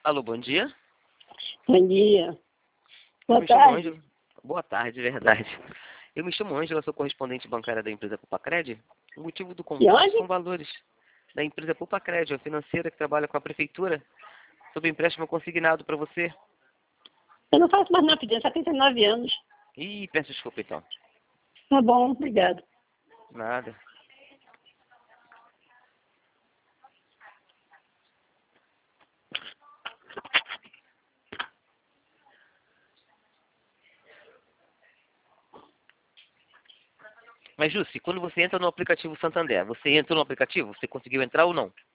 Alô, bom dia. Bom dia. Eu Boa me chamo tarde. Ângelo. Boa tarde, verdade. Eu me chamo Ângelo, eu sou correspondente bancária da empresa Pupacred. O motivo do De contato onde? são valores da empresa Pupacred, a financeira que trabalha com a prefeitura, sob empréstimo consignado para você. Eu não faço mais não, filha, só tenho 19 anos. Ih, peço desculpa então. Tá bom, obrigado. Nada. Mas, Jussi, quando você entra no aplicativo Santander, você entrou no aplicativo? Você conseguiu entrar ou não?